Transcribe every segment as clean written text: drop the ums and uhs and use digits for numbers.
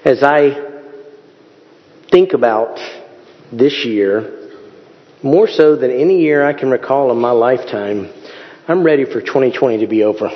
As I think about this year, more so than any year I can recall in my lifetime, I'm ready for 2020 to be over.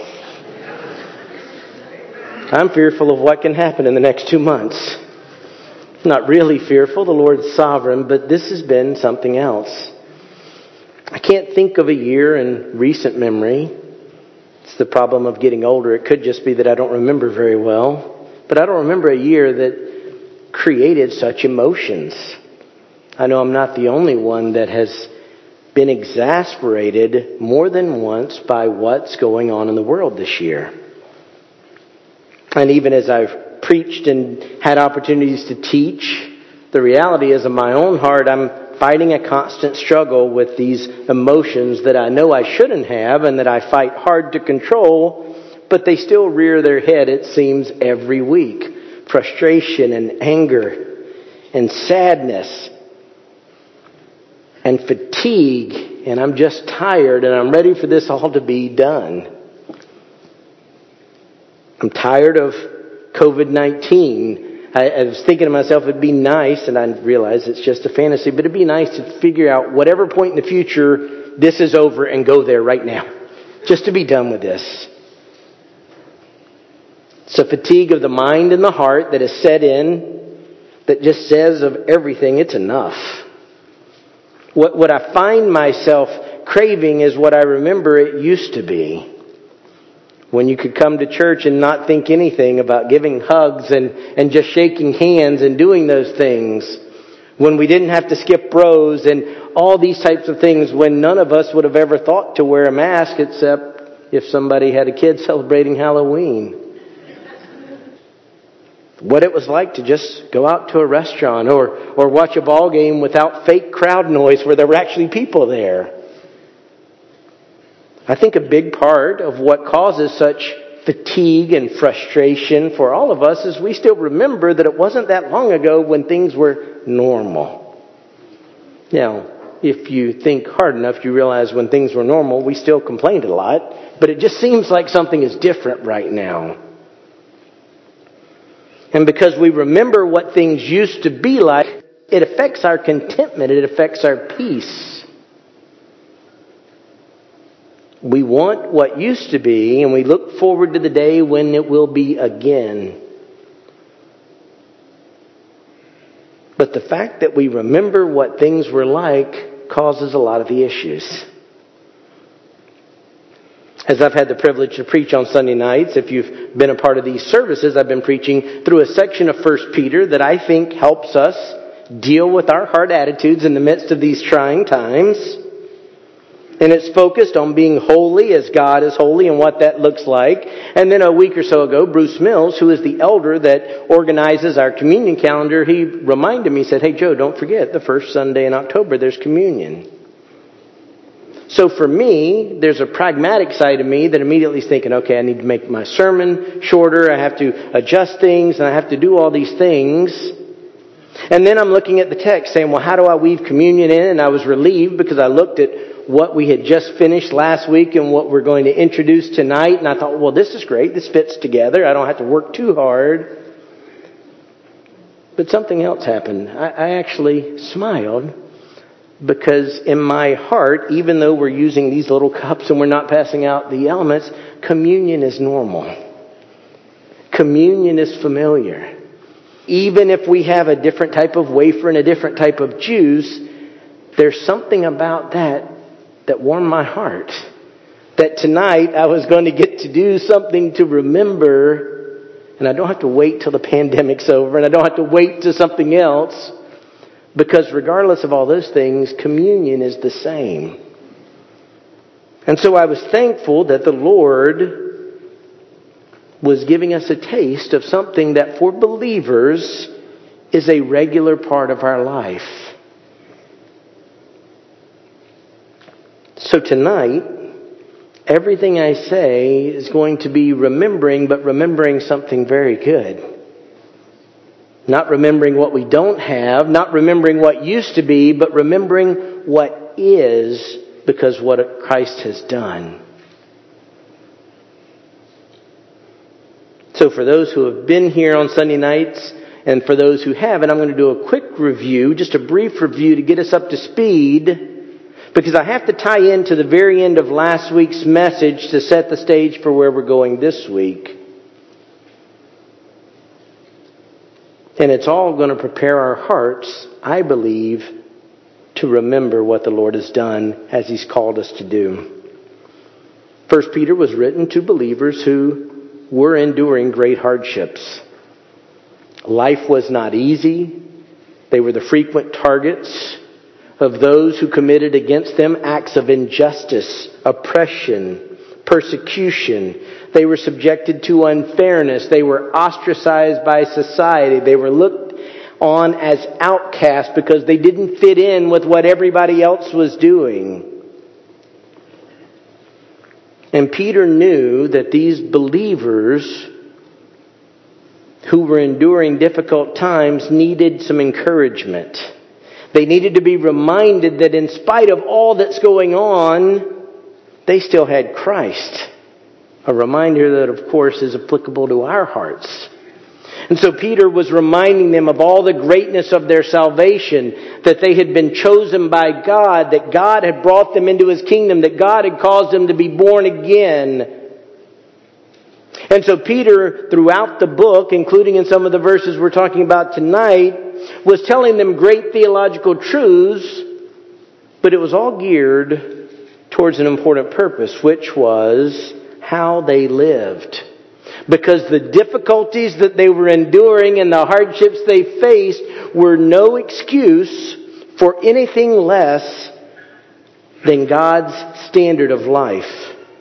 I'm fearful of what can happen in the next 2 months. Not really fearful, the Lord's sovereign, but this has been something else. I can't think of a year in recent memory. It's the problem of getting older. It could just be that I don't remember very well. But I don't remember a year that created such emotions. I know I'm not the only one that has been exasperated more than once by what's going on in the world this year. And even as I've preached and had opportunities to teach, the reality is in my own heart, I'm fighting a constant struggle with these emotions that I know I shouldn't have and that I fight hard to control, but they still rear their head, it seems, every week. Frustration and anger and sadness and fatigue, and I'm just tired and I'm ready for this all to be done. I'm tired of COVID-19. I was thinking to myself, it'd be nice, and I realize it's just a fantasy, but it'd be nice to figure out whatever point in the future this is over and go there right now. Just to be done with this. It's a fatigue of the mind and the heart that has set in that just says of everything, it's enough. What I find myself craving is what I remember it used to be. When you could come to church and not think anything about giving hugs and just shaking hands and doing those things. When we didn't have to skip rows and all these types of things, when none of us would have ever thought to wear a mask except if somebody had a kid celebrating Halloween. What it was like to just go out to a restaurant or watch a ball game without fake crowd noise where there were actually people there. I think a big part of what causes such fatigue and frustration for all of us is we still remember that it wasn't that long ago when things were normal. Now, if you think hard enough, you realize when things were normal, we still complained a lot, but it just seems like something is different right now. And because we remember what things used to be like, it affects our contentment, it affects our peace. We want what used to be, and we look forward to the day when it will be again. But the fact that we remember what things were like causes a lot of the issues. As I've had the privilege to preach on Sunday nights, if you've been a part of these services, I've been preaching through a section of 1 Peter that I think helps us deal with our hard attitudes in the midst of these trying times. And it's focused on being holy as God is holy and what that looks like. And then a week or so ago, Bruce Mills, who is the elder that organizes our communion calendar, he reminded me, he said, "Hey Joe, don't forget the first Sunday in October, there's communion." So for me, there's a pragmatic side of me that immediately is thinking, okay, I need to make my sermon shorter, I have to adjust things, and I have to do all these things. And then I'm looking at the text saying, well, how do I weave communion in? And I was relieved because I looked at what we had just finished last week and what we're going to introduce tonight. And I thought, well, this is great. This fits together. I don't have to work too hard. But something else happened. I actually smiled because in my heart, even though we're using these little cups and we're not passing out the elements, communion is normal. Communion is familiar. Even if we have a different type of wafer and a different type of juice, there's something about that warmed my heart. That tonight I was going to get to do something to remember, and I don't have to wait till the pandemic's over, and I don't have to wait till something else, because regardless of all those things, communion is the same. And so I was thankful that the Lord was giving us a taste of something that for believers is a regular part of our life. So tonight, everything I say is going to be remembering, but remembering something very good. Not remembering what we don't have, not remembering what used to be, but remembering what is because what Christ has done. So for those who have been here on Sunday nights, And for those who haven't, I'm going to do a quick review, just a brief review to get us up to speed, because I have to tie into the very end of last week's message to set the stage for where we're going this week. And it's all going to prepare our hearts, I believe, to remember what the Lord has done as He's called us to do. 1 Peter was written to believers who were enduring great hardships. Life was not easy. They were the frequent targets of those who committed against them acts of injustice, oppression, persecution. They were subjected to unfairness. They were ostracized by society. They were looked on as outcasts because they didn't fit in with what everybody else was doing. And Peter knew that these believers who were enduring difficult times needed some encouragement. They needed to be reminded that in spite of all that's going on, they still had Christ. A reminder that, of course, is applicable to our hearts. And so Peter was reminding them of all the greatness of their salvation, that they had been chosen by God, that God had brought them into His kingdom, that God had caused them to be born again. And so Peter, throughout the book, including in some of the verses we're talking about tonight, was telling them great theological truths, but it was all geared towards an important purpose, which was how they lived. Because the difficulties that they were enduring and the hardships they faced were no excuse for anything less than God's standard of life.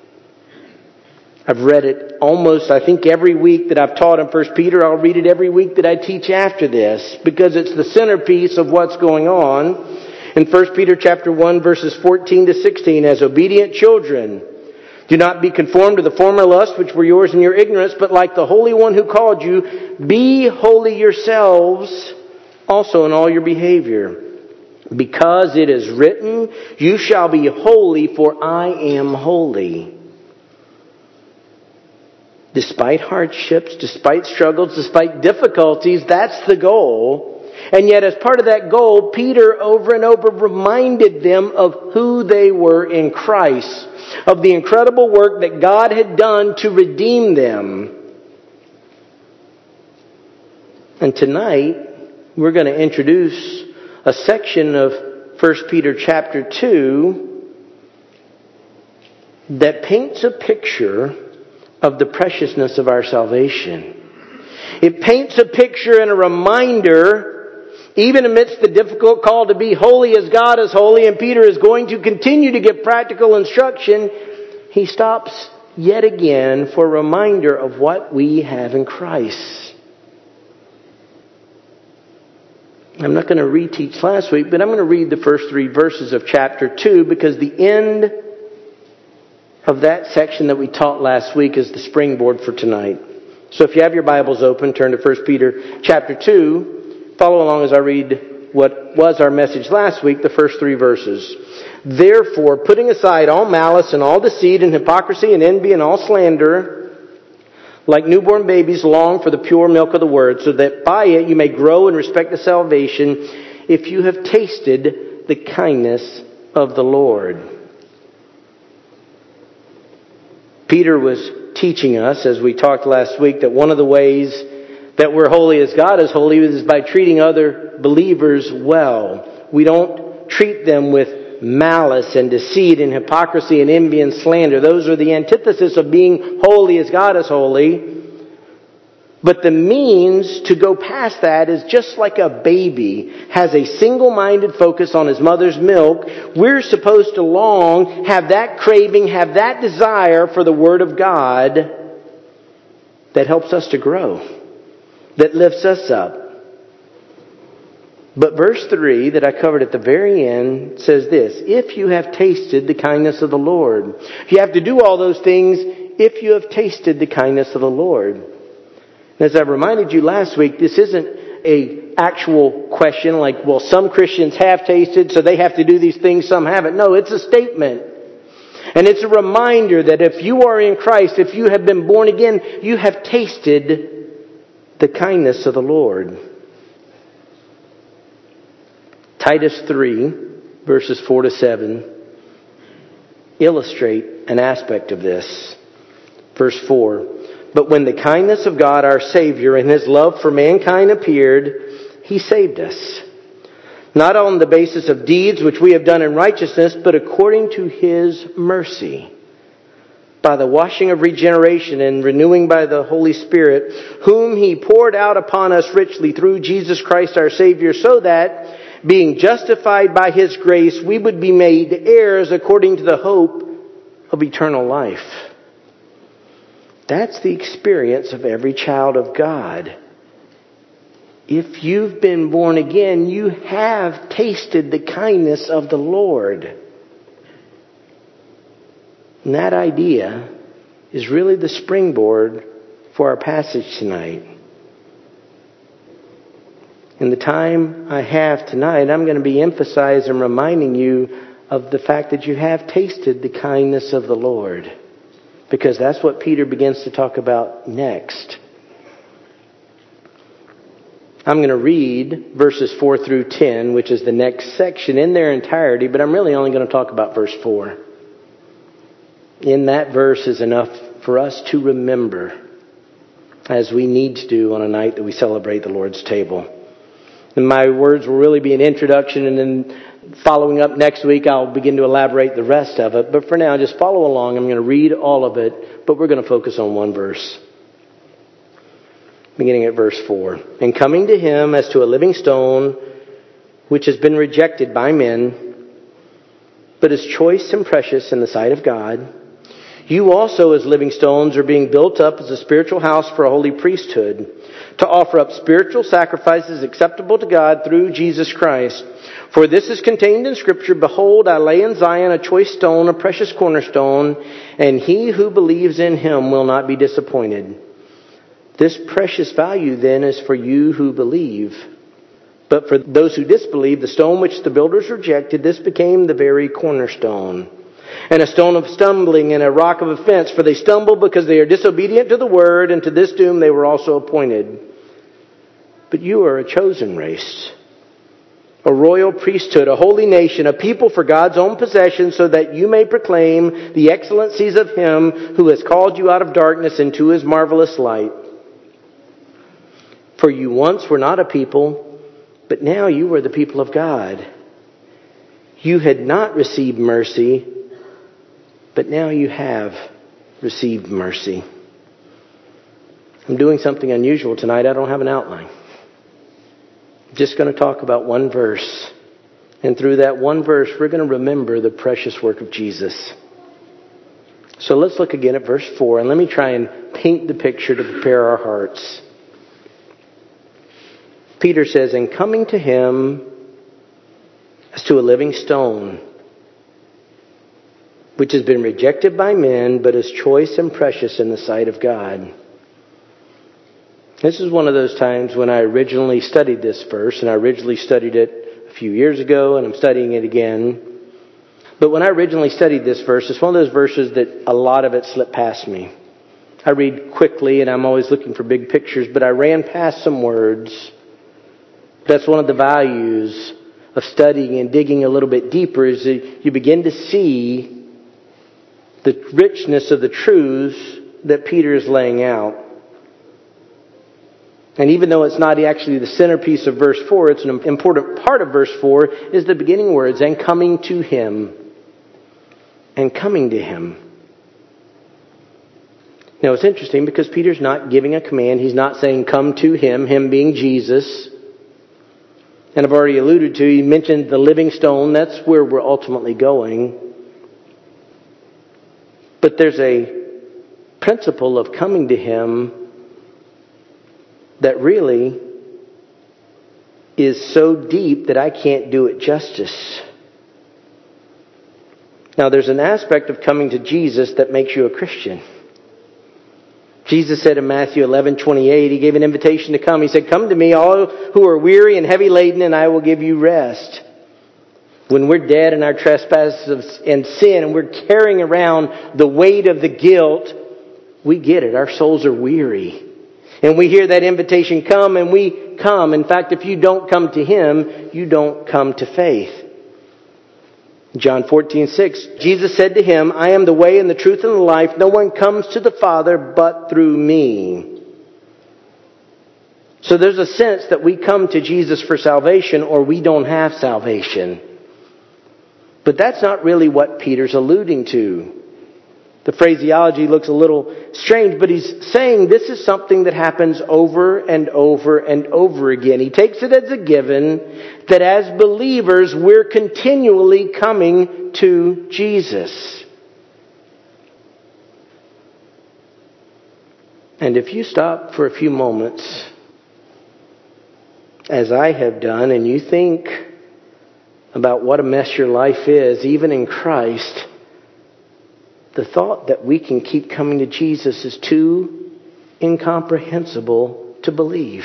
I've read it almost, I think, every week that I've taught in 1 Peter. I'll read it every week that I teach after this, because it's the centerpiece of what's going on. In 1 Peter chapter 1, verses 14 to 16, as obedient children, do not be conformed to the former lusts which were yours in your ignorance, but like the Holy One who called you, be holy yourselves also in all your behavior. Because it is written, you shall be holy, for I am holy. Despite hardships, despite struggles, despite difficulties, that's the goal. And yet as part of that goal, Peter over and over reminded them of who they were in Christ, of the incredible work that God had done to redeem them. And tonight, we're going to introduce a section of 1 Peter chapter 2 that paints a picture of the preciousness of our salvation. It paints a picture and a reminder, even amidst the difficult call to be holy as God is holy, and Peter is going to continue to give practical instruction. He stops yet again for a reminder of what we have in Christ. I'm not going to reteach last week, but I'm going to read the first 3 verses of chapter 2, because the end of that section that we taught last week is the springboard for tonight. So if you have your Bibles open, turn to 1 Peter chapter 2. Follow along as I read what was our message last week, the first 3 verses. Therefore, putting aside all malice and all deceit and hypocrisy and envy and all slander, like newborn babies long for the pure milk of the word, so that by it you may grow in respect to salvation, if you have tasted the kindness of the Lord. Peter was teaching us, as we talked last week, that one of the ways that we're holy as God is holy is by treating other believers well. We don't treat them with malice and deceit and hypocrisy and envy and slander. Those are the antithesis of being holy as God is holy. But the means to go past that is just like a baby has a single-minded focus on his mother's milk. We're supposed to long, have that craving, have that desire for the Word of God that helps us to grow, that lifts us up. But verse 3 that I covered at the very end says this: if you have tasted the kindness of the Lord. You have to do all those things if you have tasted the kindness of the Lord. As I reminded you last week, this isn't an actual question like, well, some Christians have tasted, so they have to do these things, some haven't. No, it's a statement. And it's a reminder that if you are in Christ, if you have been born again, you have tasted the kindness of the Lord. Titus 3, verses 4 to 7, illustrate an aspect of this. Verse 4, "But when the kindness of God our Savior and His love for mankind appeared, He saved us, not on the basis of deeds which we have done in righteousness, but according to His mercy, by the washing of regeneration and renewing by the Holy Spirit, whom He poured out upon us richly through Jesus Christ our Savior, so that, being justified by His grace, we would be made heirs according to the hope of eternal life." That's the experience of every child of God. If you've been born again, you have tasted the kindness of the Lord. And that idea is really the springboard for our passage tonight. In the time I have tonight, I'm going to be emphasizing and reminding you of the fact that you have tasted the kindness of the Lord. Because that's what Peter begins to talk about next. I'm going to read verses 4 through 10, which is the next section, in their entirety, but I'm really only going to talk about verse 4. In that verse is enough for us to remember, as we need to do on a night that we celebrate the Lord's table. And my words will really be an introduction, and then following up next week, I'll begin to elaborate the rest of it. But for now, just follow along. I'm going to read all of it, but we're going to focus on one verse. Beginning at verse 4. "And coming to Him as to a living stone, which has been rejected by men, but is choice and precious in the sight of God, you also as living stones are being built up as a spiritual house for a holy priesthood, to offer up spiritual sacrifices acceptable to God through Jesus Christ. For this is contained in Scripture, 'Behold, I lay in Zion a choice stone, a precious cornerstone, and he who believes in Him will not be disappointed.' This precious value then is for you who believe. But for those who disbelieve, the stone which the builders rejected, this became the very cornerstone, and a stone of stumbling and a rock of offense. For they stumble because they are disobedient to the word, and to this doom they were also appointed. But you are a chosen race, a royal priesthood, a holy nation, a people for God's own possession, so that you may proclaim the excellencies of Him who has called you out of darkness into His marvelous light. For you once were not a people, but now you are the people of God. You had not received mercy, but now you have received mercy." I'm doing something unusual tonight. I don't have an outline. I'm just going to talk about one verse. And through that one verse, we're going to remember the precious work of Jesus. So let's look again at verse 4, and let me try and paint the picture to prepare our hearts. Peter says, "And coming to Him as to a living stone, which has been rejected by men, but is choice and precious in the sight of God." This is one of those times when I originally studied this verse, and I originally studied it a few years ago, and I'm studying it again. But when I originally studied this verse, it's one of those verses that a lot of it slipped past me. I read quickly, and I'm always looking for big pictures, but I ran past some words. That's one of the values of studying and digging a little bit deeper, is that you begin to see the richness of the truths that Peter is laying out. And even though it's not actually the centerpiece of verse 4, it's an important part of verse 4, is the beginning words, "And coming to Him." And coming to Him. Now it's interesting because Peter's not giving a command. He's not saying come to Him, Him being Jesus. And I've already alluded to, he mentioned the living stone. That's where we're ultimately going. But there's a principle of coming to Him that really is so deep that I can't do it justice. Now there's an aspect of coming to Jesus that makes you a Christian. Jesus said in Matthew 11:28, He gave an invitation to come. He said, "Come to me, all who are weary and heavy laden, and I will give you rest." When we're dead in our trespasses and sin, and we're carrying around the weight of the guilt, we get it. Our souls are weary. And we hear that invitation come, and we come. In fact, if you don't come to Him, you don't come to faith. John 14:6, Jesus said to him, I am the way and the truth and the life. No one comes to the Father but through me. So there's a sense that we come to Jesus for salvation or we don't have salvation. But that's not really what Peter's alluding to. The phraseology looks a little strange, but he's saying this is something that happens over and over and over again. He takes it as a given that as believers, we're continually coming to Jesus. And if you stop for a few moments, as I have done, and you think about what a mess your life is, even in Christ, the thought that we can keep coming to Jesus is too incomprehensible to believe.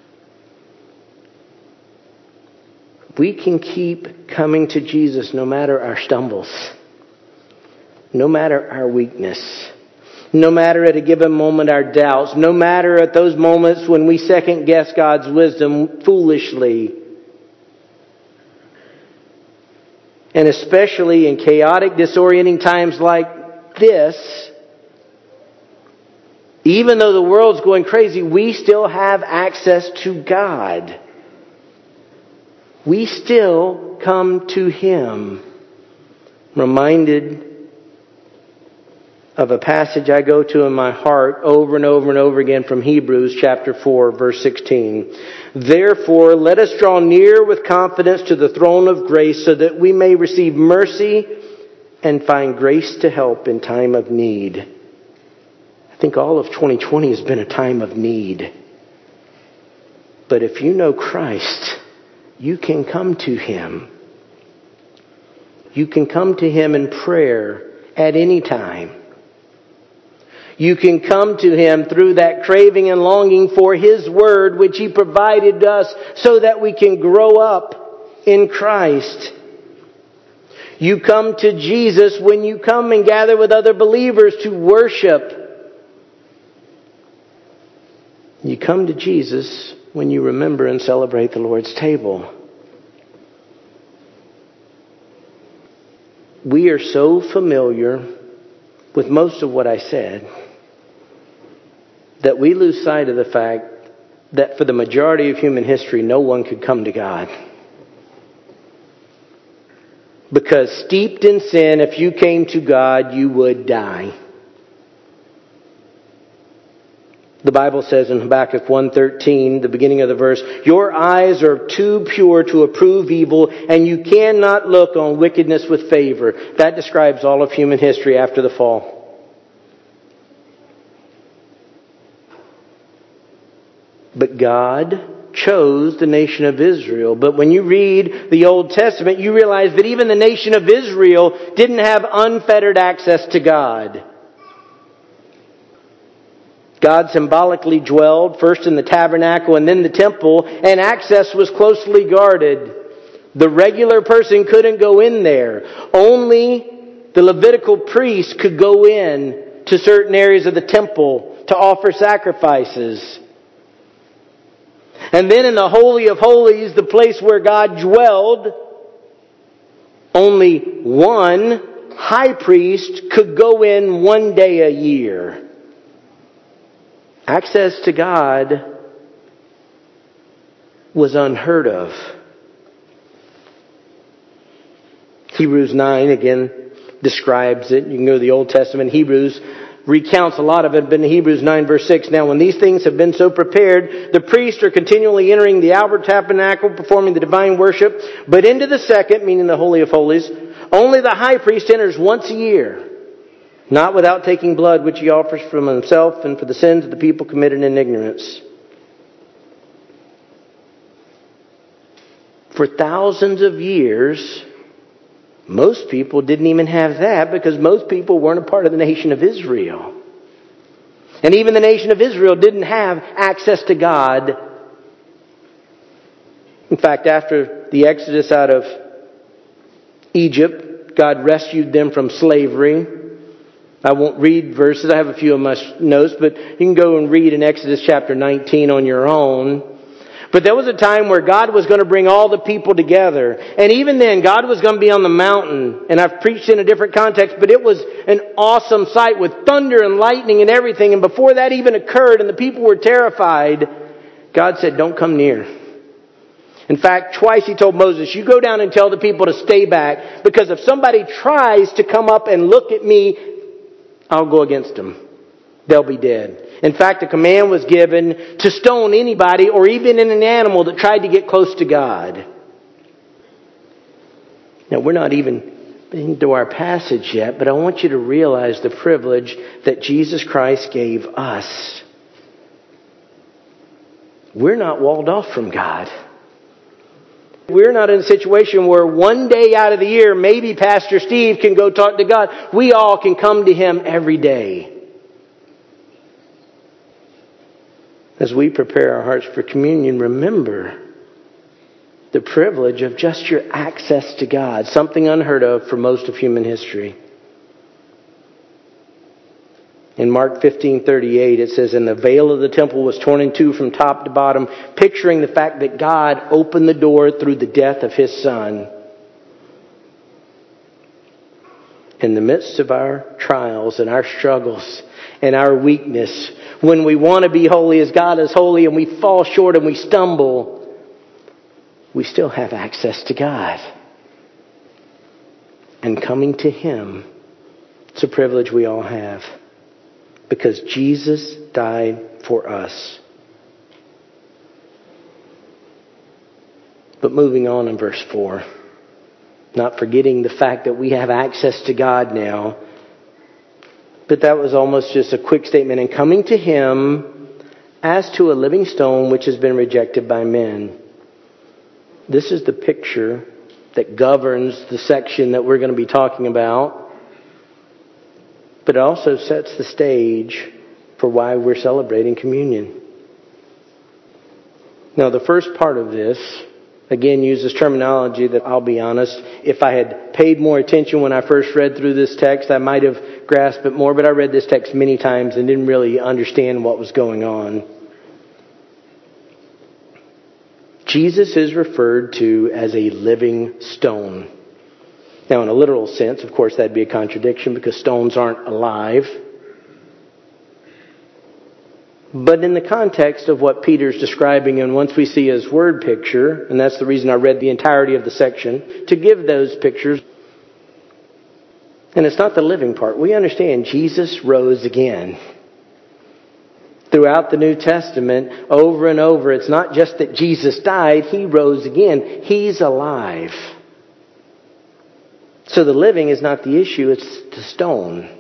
We can keep coming to Jesus no matter our stumbles, no matter our weakness, no matter at a given moment our doubts, no matter at those moments when we second guess God's wisdom foolishly. And especially in chaotic, disorienting times like this, even though the world's going crazy, we still have access to God. We still come to Him. I'm reminded of a passage I go to in my heart over and over and over again from Hebrews chapter 4, verse 16. Therefore, let us draw near with confidence to the throne of grace so that we may receive mercy and find grace to help in time of need. I think all of 2020 has been a time of need. But if you know Christ, you can come to Him. You can come to Him in prayer at any time. You can come to Him through that craving and longing for His Word, which He provided us so that we can grow up in Christ. You come to Jesus when you come and gather with other believers to worship. You come to Jesus when you remember and celebrate the Lord's table. We are so familiar with most of what I said that we lose sight of the fact that for the majority of human history, no one could come to God. Because steeped in sin, if you came to God, you would die. The Bible says in Habakkuk 1:13, the beginning of the verse, your eyes are too pure to approve evil, and you cannot look on wickedness with favor. That describes all of human history after the fall. But God chose the nation of Israel. But when you read the Old Testament, you realize that even the nation of Israel didn't have unfettered access to God. God symbolically dwelled first in the tabernacle and then the temple, and access was closely guarded. The regular person couldn't go in there. Only the Levitical priests could go in to certain areas of the temple to offer sacrifices. And then in the Holy of Holies, the place where God dwelled, only one high priest could go in one day a year. Access to God was unheard of. Hebrews 9 again describes it. You can go to the Old Testament. Hebrews recounts a lot of it, but in Hebrews 9 verse 6, now when these things have been so prepared, the priests are continually entering the outer tabernacle, performing the divine worship, but into the second, meaning the Holy of Holies, only the high priest enters once a year, not without taking blood, which he offers from himself and for the sins of the people committed in ignorance. For thousands of years, most people didn't even have that because most people weren't a part of the nation of Israel. And even the nation of Israel didn't have access to God. In fact, after the Exodus out of Egypt, God rescued them from slavery. I won't read verses. I have a few of my notes, but you can go and read in Exodus chapter 19 on your own. But there was a time where God was going to bring all the people together. And even then, God was going to be on the mountain. And I've preached in a different context, but it was an awesome sight with thunder and lightning and everything. And before that even occurred and the people were terrified, God said, don't come near. In fact, twice He told Moses, you go down and tell the people to stay back, because if somebody tries to come up and look at me, I'll go against them. They'll be dead. In fact, a command was given to stone anybody or even an animal that tried to get close to God. Now, we're not even into our passage yet, but I want you to realize the privilege that Jesus Christ gave us. We're not walled off from God. We're not in a situation where one day out of the year, maybe Pastor Steve can go talk to God. We all can come to Him every day. As we prepare our hearts for communion, remember the privilege of just your access to God, something unheard of for most of human history. In Mark 15:38, it says, and the veil of the temple was torn in two from top to bottom, picturing the fact that God opened the door through the death of His Son. In the midst of our trials and our struggles and our weakness, when we want to be holy as God is holy and we fall short and we stumble, we still have access to God. And coming to Him, it's a privilege we all have, because Jesus died for us. But moving on in verse 4, not forgetting the fact that we have access to God now, but that was almost just a quick statement. And coming to Him as to a living stone which has been rejected by men. This is the picture that governs the section that we're going to be talking about. But it also sets the stage for why we're celebrating communion. Now, the first part of this, again, uses terminology that, I'll be honest, if I had paid more attention when I first read through this text, I might have grasped it more. But I read this text many times and didn't really understand what was going on. Jesus is referred to as a living stone. Now, in a literal sense, of course, that'd be a contradiction because stones aren't alive. But in the context of what Peter's describing, and once we see his word picture, and that's the reason I read the entirety of the section, to give those pictures. And it's not the living part. We understand Jesus rose again. Throughout the New Testament, over and over, it's not just that Jesus died, He rose again. He's alive. So the living is not the issue, it's the stone.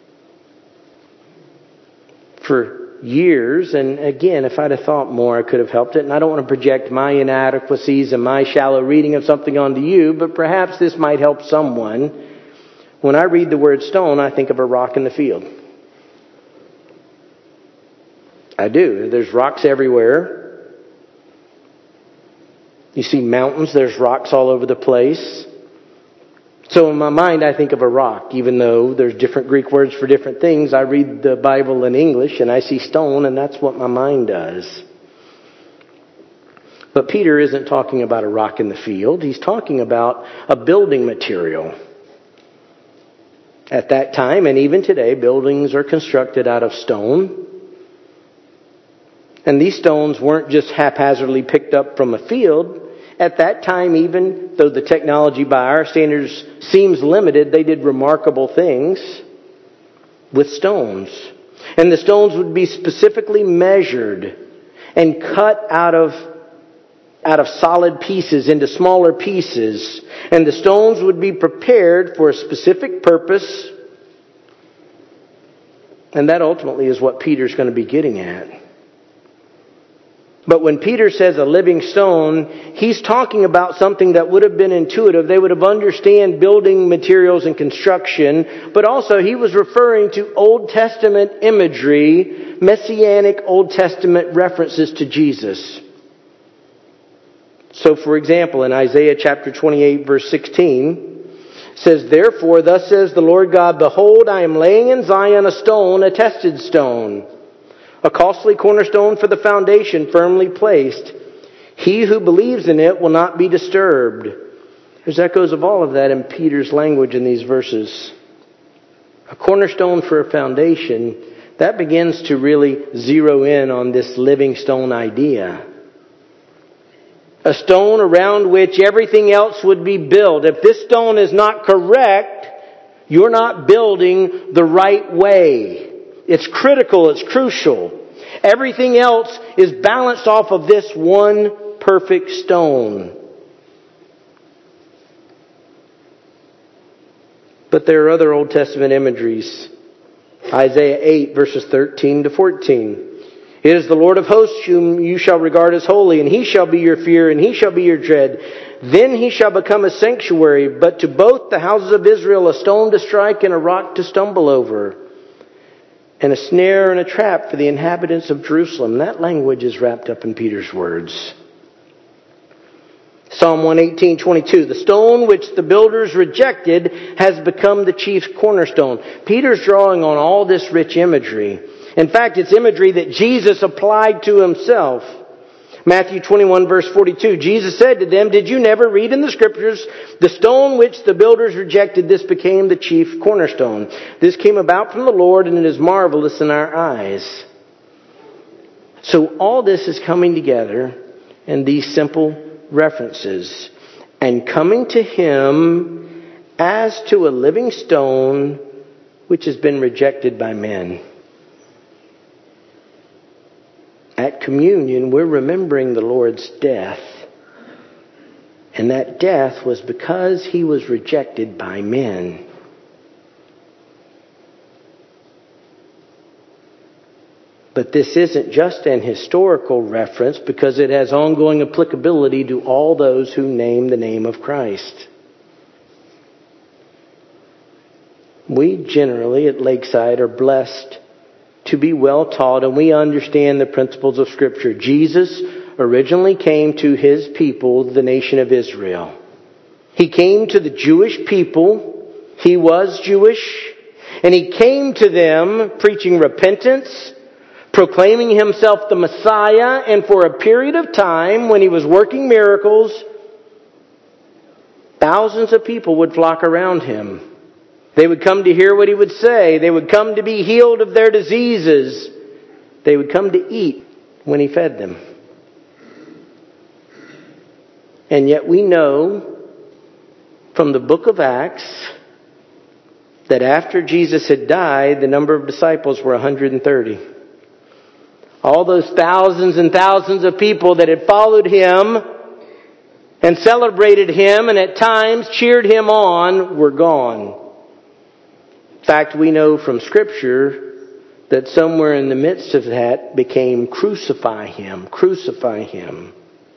For years, and again, if I'd have thought more, I could have helped it. And I don't want to project my inadequacies and my shallow reading of something onto you, but perhaps this might help someone. When I read the word stone, I think of a rock in the field. I do. There's rocks everywhere. You see mountains, there's rocks all over the place. So in my mind, I think of a rock. Even though there's different Greek words for different things, I read the Bible in English and I see stone, and that's what my mind does. But Peter isn't talking about a rock in the field. He's talking about a building material. At that time, and even today, buildings are constructed out of stone. And these stones weren't just haphazardly picked up from a field. At that time, even though the technology by our standards seems limited, they did remarkable things with stones. And the stones would be specifically measured and cut out of solid pieces into smaller pieces. And the stones would be prepared for a specific purpose. And that ultimately is what Peter's going to be getting at. But when Peter says a living stone, he's talking about something that would have been intuitive. They would have understood building materials and construction. But also he was referring to Old Testament imagery, messianic Old Testament references to Jesus. So for example, in Isaiah chapter 28 verse 16, it says, therefore, thus says the Lord God, behold, I am laying in Zion a stone, a tested stone, a costly cornerstone for the foundation, firmly placed. He who believes in it will not be disturbed. There's echoes of all of that in Peter's language in these verses. A cornerstone for a foundation, that begins to really zero in on this living stone idea. A stone around which everything else would be built. If this stone is not correct, you're not building the right way. It's critical, it's crucial. Everything else is balanced off of this one perfect stone. But there are other Old Testament imageries. Isaiah 8 verses 13 to 14. It is the Lord of hosts whom you shall regard as holy, and He shall be your fear, and He shall be your dread. Then He shall become a sanctuary, but to both the houses of Israel a stone to strike and a rock to stumble over, and a snare and a trap for the inhabitants of Jerusalem. That language is wrapped up in Peter's words. Psalm 118:22. The stone which the builders rejected has become the chief cornerstone. Peter's drawing on all this rich imagery. In fact, it's imagery that Jesus applied to Himself. Matthew 21 verse 42. Jesus said to them, "Did you never read in the Scriptures, the stone which the builders rejected, this became the chief cornerstone. This came about from the Lord, and it is marvelous in our eyes." So all this is coming together in these simple references. And coming to Him as to a living stone which has been rejected by men. At communion, we're remembering the Lord's death. And that death was because He was rejected by men. But this isn't just an historical reference, because it has ongoing applicability to all those who name the name of Christ. We generally at Lakeside are blessed to be well taught, and we understand the principles of Scripture. Jesus originally came to His people, the nation of Israel. He came to the Jewish people. He was Jewish. And He came to them preaching repentance, proclaiming Himself the Messiah, and for a period of time when He was working miracles, thousands of people would flock around Him. They would come to hear what He would say. They would come to be healed of their diseases. They would come to eat when He fed them. And yet we know from the book of Acts that after Jesus had died, the number of disciples were 130. All those thousands and thousands of people that had followed Him and celebrated Him and at times cheered Him on were gone. In fact, we know from Scripture that somewhere in the midst of that became crucify Him, crucify Him.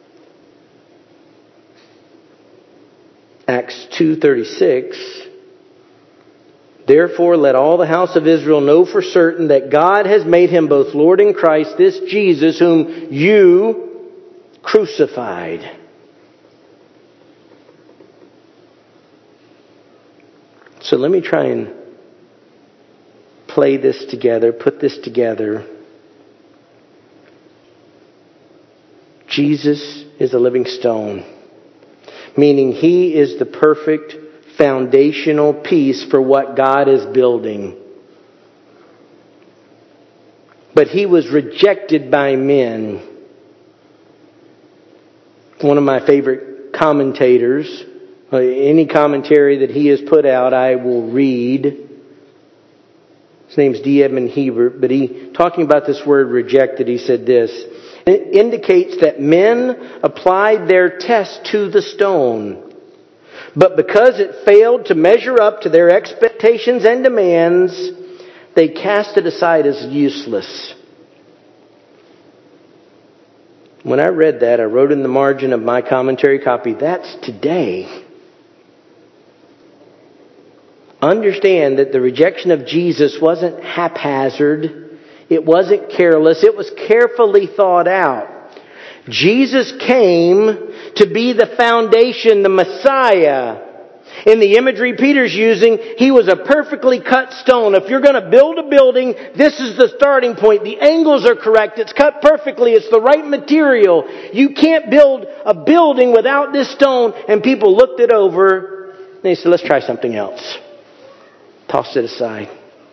Acts 2:36. Therefore let all the house of Israel know for certain that God has made Him both Lord and Christ, this Jesus whom you crucified. So let me try and play this together, put this together. Jesus is a living stone, meaning He is the perfect foundational piece for what God is building. But He was rejected by men. One of my favorite commentators, any commentary that he has put out, I will read. His name's D. Edmund Hebert, but talking about this word rejected, he said this: it indicates that men applied their test to the stone, but because it failed to measure up to their expectations and demands, they cast it aside as useless. When I read that, I wrote in the margin of my commentary copy, that's today. Understand that the rejection of Jesus wasn't haphazard. It wasn't careless. It was carefully thought out. Jesus came to be the foundation, the Messiah. In the imagery Peter's using, he was a perfectly cut stone. If you're going to build a building, this is the starting point. The angles are correct. It's cut perfectly. It's the right material. You can't build a building without this stone. And people looked it over and they said, let's try something else. Tossed it aside.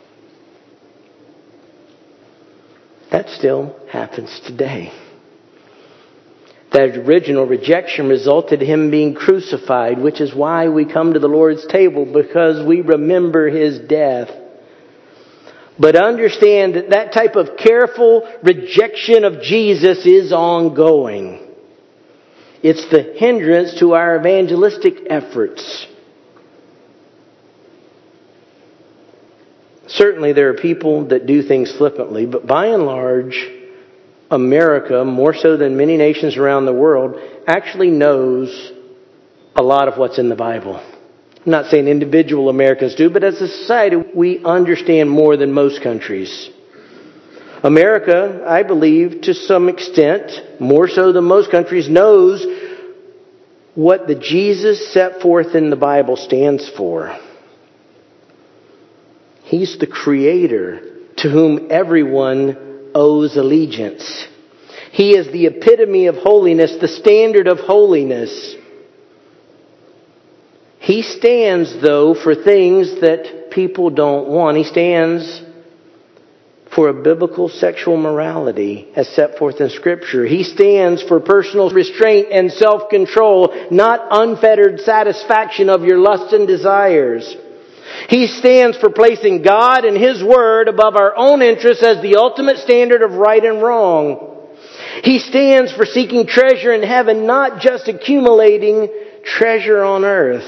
That still happens today. That original rejection resulted in Him being crucified, which is why we come to the Lord's table, because we remember His death. But understand that that type of careful rejection of Jesus is ongoing. It's the hindrance to our evangelistic efforts. Certainly there are people that do things flippantly, but by and large, America, more so than many nations around the world, actually knows a lot of what's in the Bible. I'm not saying individual Americans do, but as a society, we understand more than most countries. America, I believe, to some extent, more so than most countries, knows what the Jesus set forth in the Bible stands for. He's the Creator to whom everyone owes allegiance. He is the epitome of holiness, the standard of holiness. He stands, though, for things that people don't want. He stands for a biblical sexual morality as set forth in Scripture. He stands for personal restraint and self-control, not unfettered satisfaction of your lusts and desires. He stands for placing God and His Word above our own interests as the ultimate standard of right and wrong. He stands for seeking treasure in heaven, not just accumulating treasure on earth.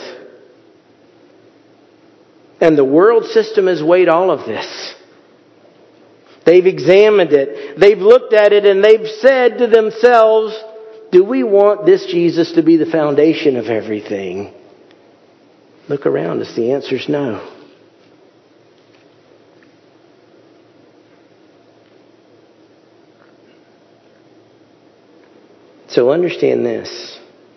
And the world system has weighed all of this. They've examined it. They've looked at it and they've said to themselves, do we want this Jesus to be the foundation of everything? Look around us. The answer is no. So understand this.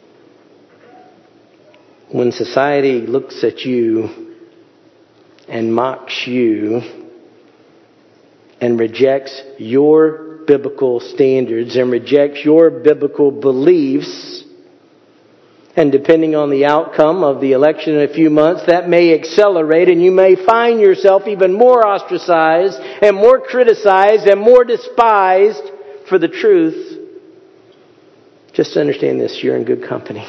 When society looks at you and mocks you and rejects your biblical standards and rejects your biblical beliefs, and depending on the outcome of the election in a few months, that may accelerate and you may find yourself even more ostracized and more criticized and more despised for the truth. Just understand this, you're in good company.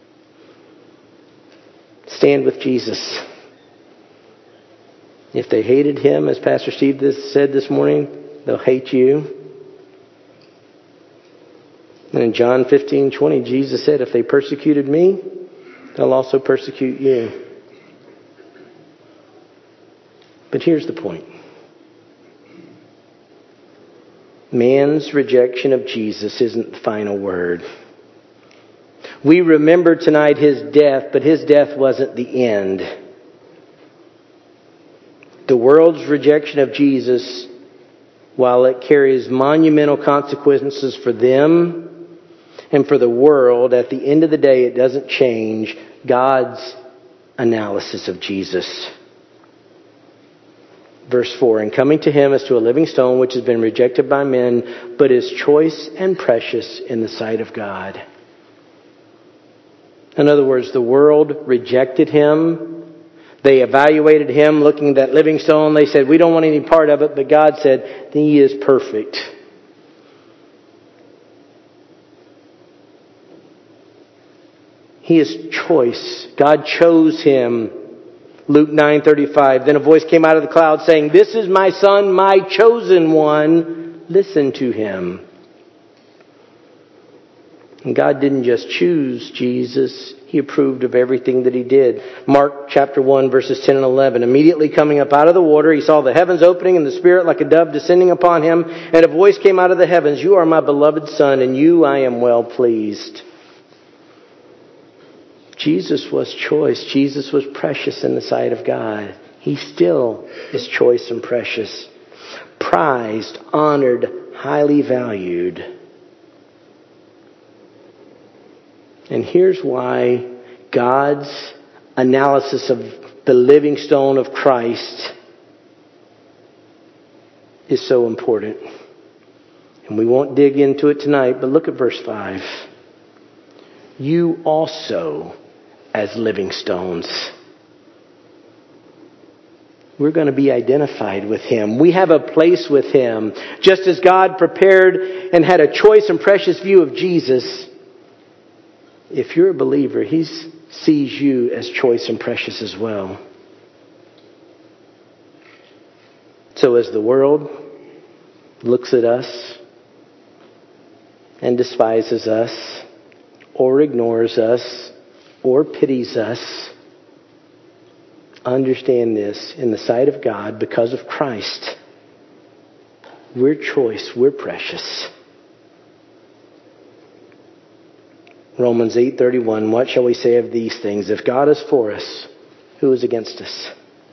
Stand with Jesus. If they hated Him, as Pastor Steve said this morning, they'll hate you. And in John 15:20, Jesus said, if they persecuted me, they'll also persecute you. But here's the point. Man's rejection of Jesus isn't the final word. We remember tonight His death, but His death wasn't the end. The world's rejection of Jesus, while it carries monumental consequences for them and for the world, at the end of the day, it doesn't change God's analysis of Jesus. Verse 4, and coming to Him as to a living stone, which has been rejected by men, but is choice and precious in the sight of God. In other words, the world rejected Him. They evaluated Him, looking at that living stone. They said, we don't want any part of it. But God said, He is perfect. He is choice. God chose Him. Luke 9:35. Then a voice came out of the cloud saying, this is my Son, my chosen one. Listen to Him. And God didn't just choose Jesus. He approved of everything that He did. Mark chapter 1 verses 10 and 11. Immediately coming up out of the water, He saw the heavens opening and the Spirit like a dove descending upon Him. And a voice came out of the heavens, you are my beloved Son, and you I am well pleased. Jesus was choice. Jesus was precious in the sight of God. He still is choice and precious. Prized, honored, highly valued. And here's why God's analysis of the living stone of Christ is so important. And we won't dig into it tonight, but look at verse 5. You also as living stones. We're going to be identified with Him. We have a place with Him. Just as God prepared and had a choice and precious view of Jesus, if you're a believer, He sees you as choice and precious as well. So as the world looks at us and despises us, or ignores us, or pities us, understand this: in the sight of God, because of Christ, we're choice, we're precious. Romans 8:31, what shall we say of these things? If God is for us, who is against us?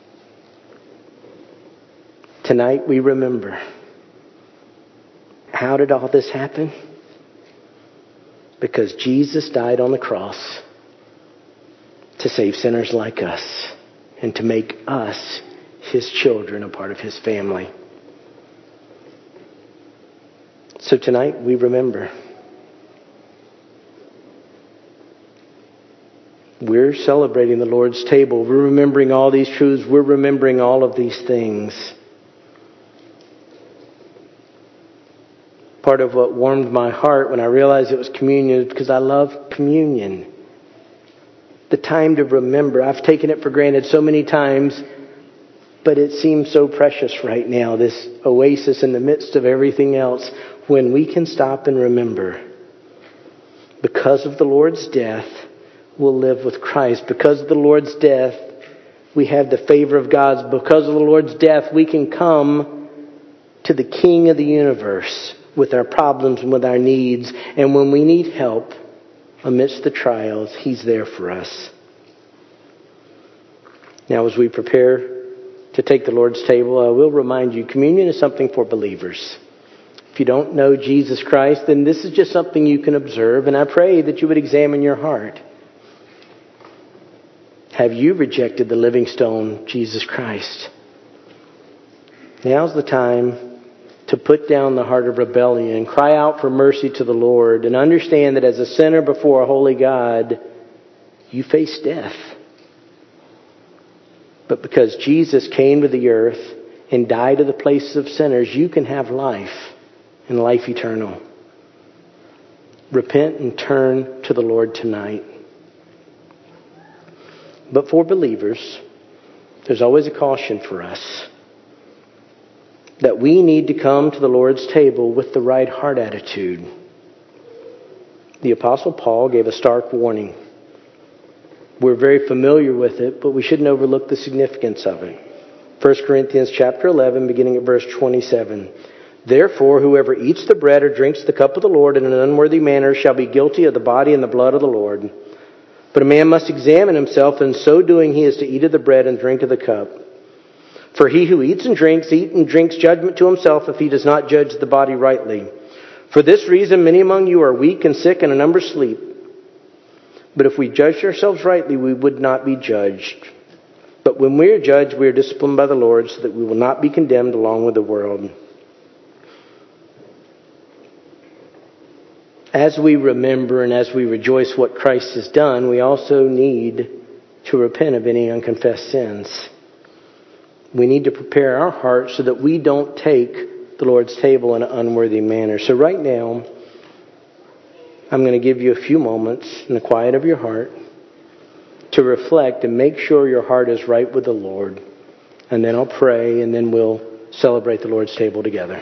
Tonight we remember. How did all this happen? Because Jesus died on the cross to save sinners like us and to make us His children, a part of His family. So tonight we remember. We're celebrating the Lord's table. We're remembering all these truths. We're remembering all of these things. Part of what warmed my heart when I realized it was communion is because I love communion. The time to remember. I've taken it for granted so many times, but it seems so precious right now, this oasis in the midst of everything else, when we can stop and remember. Because of the Lord's death, we'll live with Christ. Because of the Lord's death, we have the favor of God. Because of the Lord's death, we can come to the King of the universe with our problems and with our needs. And when we need help amidst the trials, He's there for us. Now, as we prepare to take the Lord's table, I will remind you, communion is something for believers. If you don't know Jesus Christ, then this is just something you can observe. And I pray that you would examine your heart. Have you rejected the living stone, Jesus Christ? Now's the time to put down the heart of rebellion and cry out for mercy to the Lord, and understand that as a sinner before a holy God, you face death. But because Jesus came to the earth and died in the places of sinners, you can have life, and life eternal. Repent and turn to the Lord tonight. But for believers, there's always a caution for us that we need to come to the Lord's table with the right heart attitude. The Apostle Paul gave a stark warning. We're very familiar with it, but we shouldn't overlook the significance of it. 1 Corinthians chapter 11, beginning at verse 27. Therefore, whoever eats the bread or drinks the cup of the Lord in an unworthy manner shall be guilty of the body and the blood of the Lord. But a man must examine himself, and so doing he is to eat of the bread and drink of the cup. For he who eats and drinks judgment to himself if he does not judge the body rightly. For this reason many among you are weak and sick, and a number sleep. But if we judged ourselves rightly, we would not be judged. But when we are judged, we are disciplined by the Lord, so that we will not be condemned along with the world. As we remember and as we rejoice what Christ has done, we also need to repent of any unconfessed sins. We need to prepare our hearts so that we don't take the Lord's table in an unworthy manner. So right now, I'm going to give you a few moments in the quiet of your heart to reflect and make sure your heart is right with the Lord. And then I'll pray, and then we'll celebrate the Lord's table together.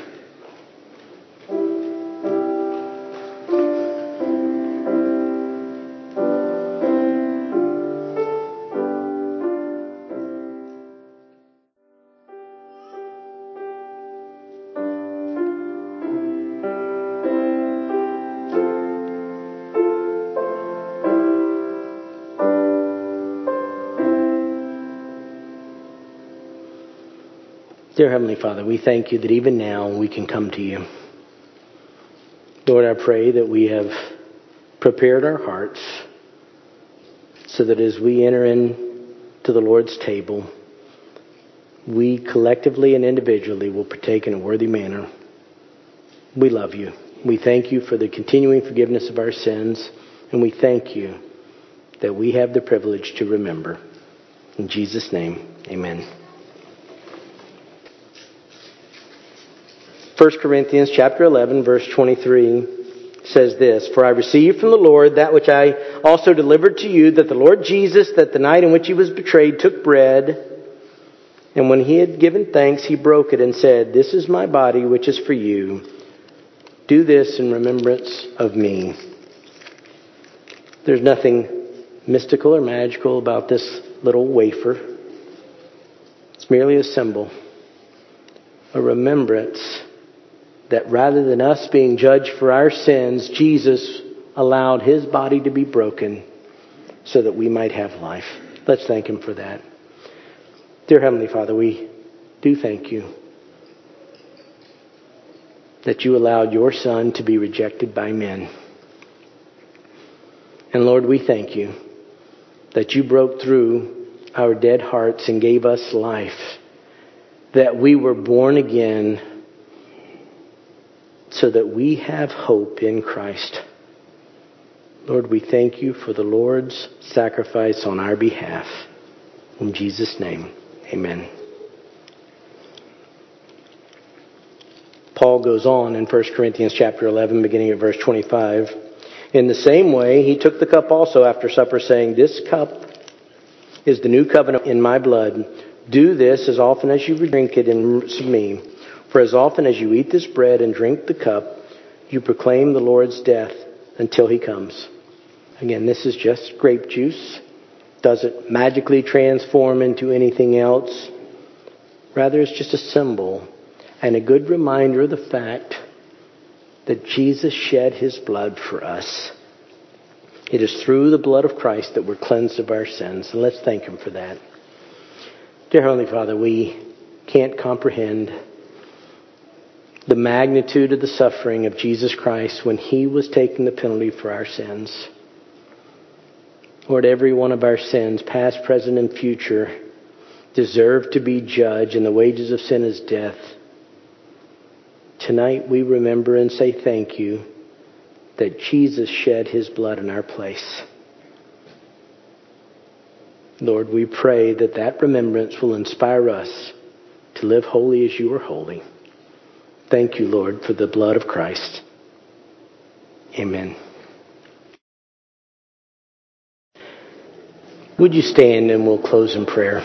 Dear Heavenly Father, we thank you that even now we can come to you. Lord, I pray that we have prepared our hearts so that as we enter in to the Lord's table, we collectively and individually will partake in a worthy manner. We love you. We thank you for the continuing forgiveness of our sins, and we thank you that we have the privilege to remember. In Jesus' name, amen. 1 Corinthians chapter 11, verse 23 says this, "For I received from the Lord that which I also delivered to you, that the Lord Jesus, that the night in which he was betrayed, took bread, and when he had given thanks, he broke it and said, 'This is my body, which is for you. Do this in remembrance of me.'" There's nothing mystical or magical about this little wafer. It's merely a symbol, a remembrance that rather than us being judged for our sins, Jesus allowed his body to be broken so that we might have life. Let's thank him for that. Dear Heavenly Father, we do thank you that you allowed your Son to be rejected by men. And Lord, we thank you that you broke through our dead hearts and gave us life, that we were born again so that we have hope in Christ. Lord, we thank you for the Lord's sacrifice on our behalf. In Jesus' name, amen. Paul goes on in 1 Corinthians chapter 11, beginning at verse 25. "In the same way, he took the cup also after supper, saying, 'This cup is the new covenant in my blood. Do this as often as you drink it in remembrance of me. For as often as you eat this bread and drink the cup, you proclaim the Lord's death until he comes.'" Again, this is just grape juice. Doesn't magically transform into anything else. Rather, it's just a symbol and a good reminder of the fact that Jesus shed his blood for us. It is through the blood of Christ that we're cleansed of our sins. And let's thank him for that. Dear Heavenly Father, we can't comprehend the magnitude of the suffering of Jesus Christ when he was taking the penalty for our sins. Lord, every one of our sins, past, present, and future, deserve to be judged, and the wages of sin is death. Tonight we remember and say thank you that Jesus shed his blood in our place. Lord, we pray that that remembrance will inspire us to live holy as you are holy. Thank you, Lord, for the blood of Christ. Amen. Would you stand and we'll close in prayer.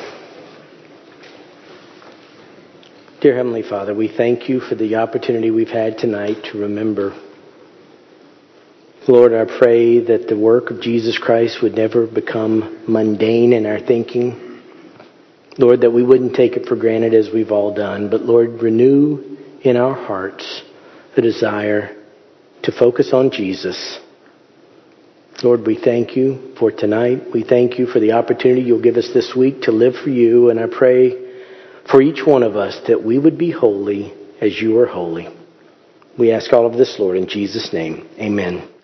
Dear Heavenly Father, we thank you for the opportunity we've had tonight to remember. Lord, I pray that the work of Jesus Christ would never become mundane in our thinking. Lord, that we wouldn't take it for granted as we've all done, but Lord, renew in our hearts a desire to focus on Jesus. Lord, we thank you for tonight. We thank you for the opportunity you'll give us this week to live for you. And I pray for each one of us that we would be holy as you are holy. We ask all of this, Lord, in Jesus' name. Amen.